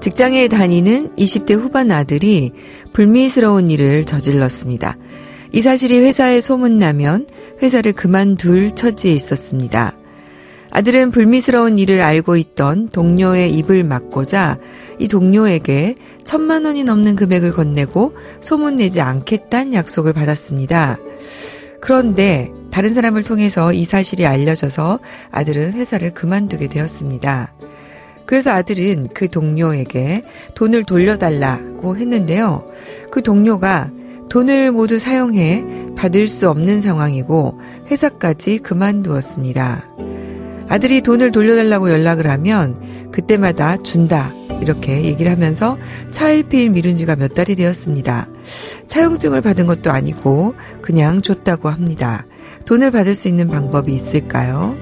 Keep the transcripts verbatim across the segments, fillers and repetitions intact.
직장에 다니는 이십 대 후반 아들이 불미스러운 일을 저질렀습니다. 이 사실이 회사에 소문나면 회사를 그만둘 처지에 있었습니다. 아들은 불미스러운 일을 알고 있던 동료의 입을 막고자 이 동료에게 천만 원이 넘는 금액을 건네고 소문내지 않겠다는 약속을 받았습니다. 그런데 다른 사람을 통해서 이 사실이 알려져서 아들은 회사를 그만두게 되었습니다. 그래서 아들은 그 동료에게 돈을 돌려달라고 했는데요. 그 동료가 돈을 모두 사용해 받을 수 없는 상황이고 회사까지 그만두었습니다. 아들이 돈을 돌려달라고 연락을 하면 그때마다 준다 이렇게 얘기를 하면서 차일피일 미룬 지가 몇 달이 되었습니다. 차용증을 받은 것도 아니고 그냥 줬다고 합니다. 돈을 받을 수 있는 방법이 있을까요?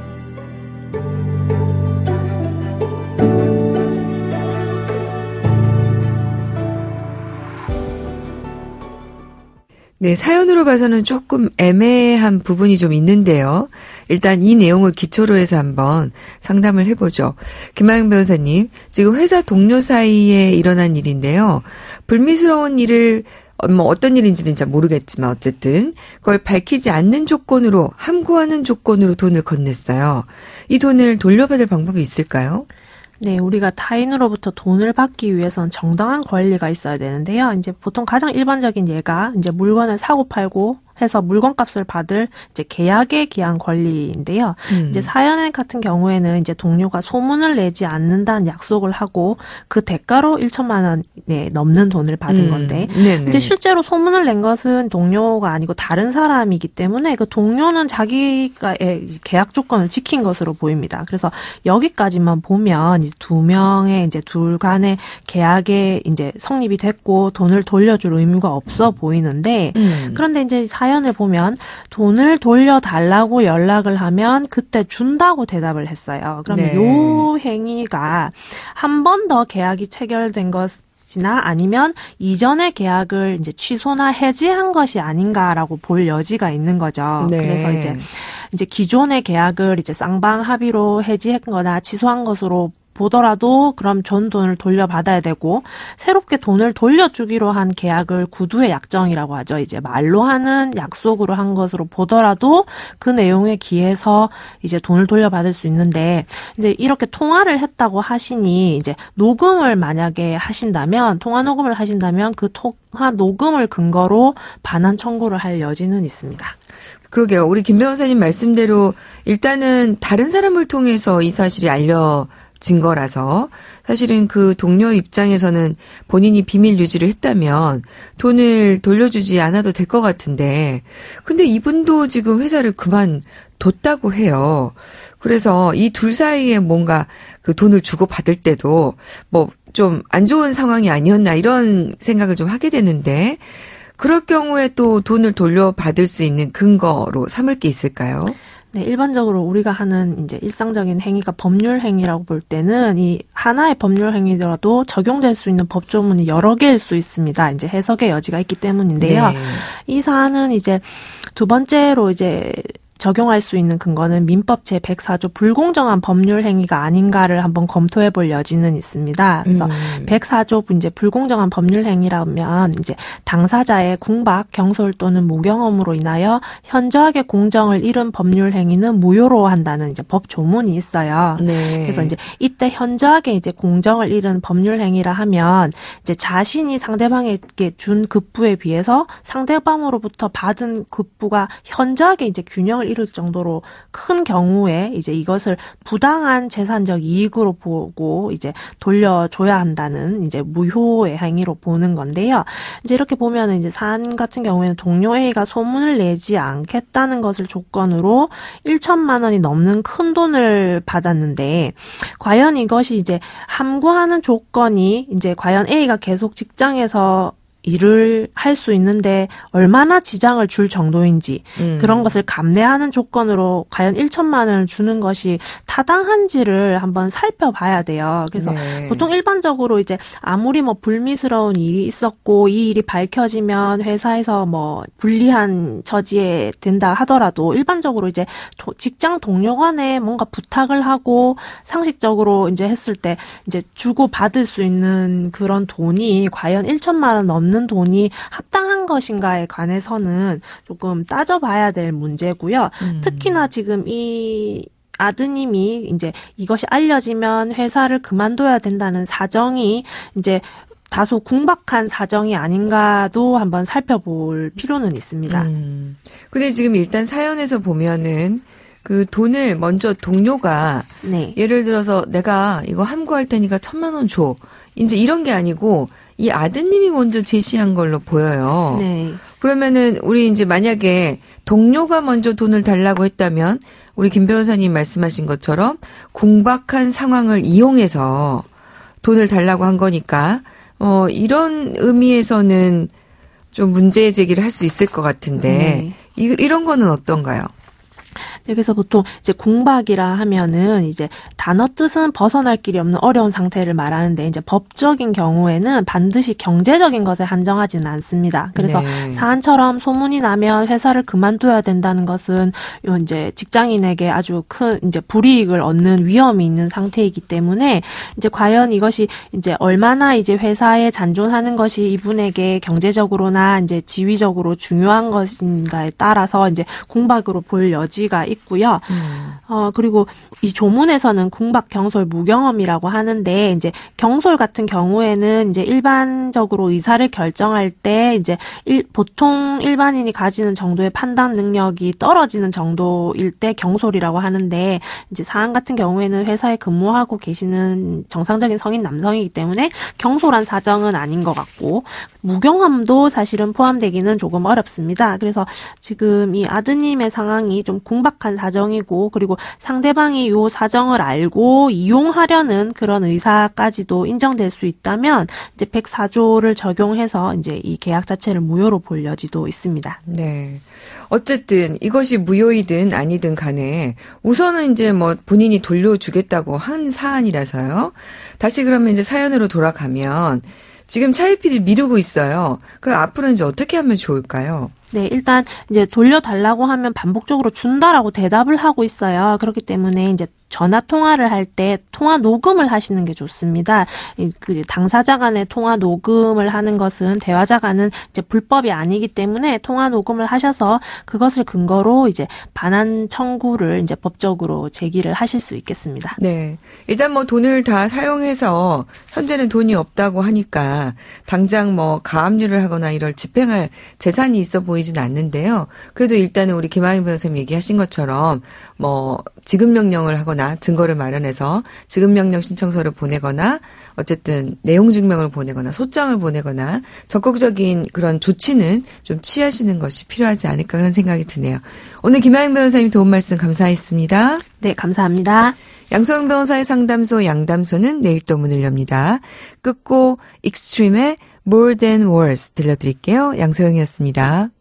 네, 사연으로 봐서는 조금 애매한 부분이 좀 있는데요. 일단 이 내용을 기초로 해서 한번 상담을 해보죠. 김하영 변호사님, 지금 회사 동료 사이에 일어난 일인데요. 불미스러운 일을 뭐 어떤 일인지는 잘 모르겠지만 어쨌든 그걸 밝히지 않는 조건으로 함구하는 조건으로 돈을 건넸어요. 이 돈을 돌려받을 방법이 있을까요? 네, 우리가 타인으로부터 돈을 받기 위해서는 정당한 권리가 있어야 되는데요. 이제 보통 가장 일반적인 예가 이제 물건을 사고 팔고 해서 물건값을 받을 이제 계약에 기한 권리인데요. 음. 이제 사연 같은 경우에는 이제 동료가 소문을 내지 않는다는 약속을 하고 그 대가로 일천만 원에 넘는 돈을 받은 음. 건데 네네. 이제 실제로 소문을 낸 것은 동료가 아니고 다른 사람이기 때문에 그 동료는 자기가 계약 조건을 지킨 것으로 보입니다. 그래서 여기까지만 보면 이제 두 명의 이제 둘 간의 계약에 이제 성립이 됐고 돈을 돌려줄 의무가 없어 보이는데 음. 그런데 이제 사연 사연을 보면 돈을 돌려달라고 연락을 하면 그때 준다고 대답을 했어요. 그러면 네. 요 행위가 한 번 더 계약이 체결된 것이나 아니면 이전의 계약을 이제 취소나 해지한 것이 아닌가라고 볼 여지가 있는 거죠. 네. 그래서 이제 이제 기존의 계약을 이제 쌍방 합의로 해지했거나 취소한 것으로 보더라도 그럼 전 돈을 돌려받아야 되고 새롭게 돈을 돌려주기로 한 계약을 구두의 약정이라고 하죠. 이제 말로 하는 약속으로 한 것으로 보더라도 그 내용에 기해서 이제 돈을 돌려받을 수 있는데 이제 이렇게 통화를 했다고 하시니 이제 녹음을 만약에 하신다면 통화 녹음을 하신다면 그 통화 녹음을 근거로 반환 청구를 할 여지는 있습니다. 그러게요. 우리 김 변호사님 말씀대로 일단은 다른 사람을 통해서 이 사실이 알려 진 거라서 사실은 그 동료 입장에서는 본인이 비밀 유지를 했다면 돈을 돌려주지 않아도 될 것 같은데 근데 이분도 지금 회사를 그만뒀다고 해요. 그래서 이 둘 사이에 뭔가 그 돈을 주고 받을 때도 뭐 좀 안 좋은 상황이 아니었나 이런 생각을 좀 하게 되는데 그럴 경우에 또 돈을 돌려받을 수 있는 근거로 삼을 게 있을까요? 네, 일반적으로 우리가 하는 이제 일상적인 행위가 법률 행위라고 볼 때는 이 하나의 법률 행위더라도 적용될 수 있는 법조문이 여러 개일 수 있습니다. 이제 해석의 여지가 있기 때문인데요. 네. 이 사안은 이제 두 번째로 이제 적용할 수 있는 근거는 민법 제백사 조 불공정한 법률 행위가 아닌가를 한번 검토해 볼 여지는 있습니다. 그래서 음. 백사 조 이제 불공정한 법률 행위라면 이제 당사자의 궁박, 경솔 또는 무경험으로 인하여 현저하게 공정을 잃은 법률 행위는 무효로 한다는 이제 법 조문이 있어요. 네. 그래서 이제 이때 현저하게 이제 공정을 잃은 법률 행위라 하면 이제 자신이 상대방에게 준 급부에 비해서 상대방으로부터 받은 급부가 현저하게 이제 균형을 이룰 정도로 큰 경우에 이제 이것을 부당한 재산적 이익으로 보고 이제 돌려줘야 한다는 이제 무효의 행위로 보는 건데요. 이제 이렇게 보면은 이제 사안 같은 경우에는 동료 A가 소문을 내지 않겠다는 것을 조건으로 일천만 원이 넘는 큰 돈을 받았는데 과연 이것이 이제 함구하는 조건이 이제 과연 A가 계속 직장에서 일을 할 수 있는데 얼마나 지장을 줄 정도인지 음. 그런 것을 감내하는 조건으로 과연 일천만 원을 주는 것이 타당한지를 한번 살펴봐야 돼요. 그래서 네. 보통 일반적으로 이제 아무리 뭐 불미스러운 일이 있었고 이 일이 밝혀지면 회사에서 뭐 불리한 처지에 된다 하더라도 일반적으로 이제 도, 직장 동료 간에 뭔가 부탁을 하고 상식적으로 이제 했을 때 이제 주고 받을 수 있는 그런 돈이 과연 일천만 원 넘는 는 돈이 합당한 것인가에 관해서는 조금 따져봐야 될 문제고요. 음. 특히나 지금 이 아드님이 이제 이것이 알려지면 회사를 그만둬야 된다는 사정이 이제 다소 궁박한 사정이 아닌가도 한번 살펴볼 필요는 있습니다. 음. 근데 지금 일단 사연에서 보면은 그 돈을 먼저 동료가 네. 예를 들어서 내가 이거 함구할 테니까 천만 원 줘. 이제 이런 게 아니고 이 아드님이 먼저 제시한 걸로 보여요. 네. 그러면은 우리 이제 만약에 동료가 먼저 돈을 달라고 했다면 우리 김 변호사님 말씀하신 것처럼 궁박한 상황을 이용해서 돈을 달라고 한 거니까 어 이런 의미에서는 좀 문제 제기를 할 수 있을 것 같은데 네. 이, 이런 거는 어떤가요? 네, 그래서 보통 이제 궁박이라 하면은 이제 단어 뜻은 벗어날 길이 없는 어려운 상태를 말하는데 이제 법적인 경우에는 반드시 경제적인 것에 한정하지는 않습니다. 그래서 네. 사안처럼 소문이 나면 회사를 그만둬야 된다는 것은 요 이제 직장인에게 아주 큰 이제 불이익을 얻는 위험이 있는 상태이기 때문에 이제 과연 이것이 이제 얼마나 이제 회사에 잔존하는 것이 이분에게 경제적으로나 이제 지위적으로 중요한 것인가에 따라서 이제 궁박으로 볼 여지가 있고요. 음. 어, 그리고 이 조문에서는 궁박, 경솔, 무경험이라고 하는데, 이제 경솔 같은 경우에는 이제 일반적으로 의사를 결정할 때 이제 일, 보통 일반인이 가지는 정도의 판단 능력이 떨어지는 정도일 때 경솔이라고 하는데, 이제 사안 같은 경우에는 회사에 근무하고 계시는 정상적인 성인 남성이기 때문에 경솔한 사정은 아닌 것 같고, 무경험도 사실은 포함되기는 조금 어렵습니다. 그래서 지금 이 아드님의 상황이 좀 궁박한 사정이고 그리고 상대방이 이 사정을 알고 이용하려는 그런 의사까지도 인정될 수 있다면 이제 백사 조를 적용해서 이제 이 계약 자체를 무효로 볼 여지도 있습니다. 네. 어쨌든 이것이 무효이든 아니든 간에 우선은 이제 뭐 본인이 돌려주겠다고 한 사안이라서요. 다시 그러면 이제 사연으로 돌아가면 지금 차일피를 미루고 있어요. 그럼 앞으로 이제 어떻게 하면 좋을까요? 네, 일단 이제 돌려달라고 하면 반복적으로 준다라고 대답을 하고 있어요. 그렇기 때문에 이제 전화 통화를 할 때 통화 녹음을 하시는 게 좋습니다. 그 당사자 간의 통화 녹음을 하는 것은 대화자 간은 이제 불법이 아니기 때문에 통화 녹음을 하셔서 그것을 근거로 이제 반환 청구를 이제 법적으로 제기를 하실 수 있겠습니다. 네. 일단 뭐 돈을 다 사용해서 현재는 돈이 없다고 하니까 당장 뭐 가압류를 하거나 이럴 집행할 재산이 있어 보이진 않는데요. 그래도 일단은 우리 김하영 변호사님 얘기하신 것처럼 뭐 지급명령을 하거나 증거를 마련해서 지급명령 신청서를 보내거나 어쨌든 내용증명을 보내거나 소장을 보내거나 적극적인 그런 조치는 좀 취하시는 것이 필요하지 않을까 그런 생각이 드네요. 오늘 김하영 변호사님 도움 말씀 감사했습니다. 네, 감사합니다. 양소영 변호사의 상담소 양담소는 내일 또 문을 엽니다. 끝곡 익스트림의 More Than Words 들려드릴게요. 양소영이었습니다.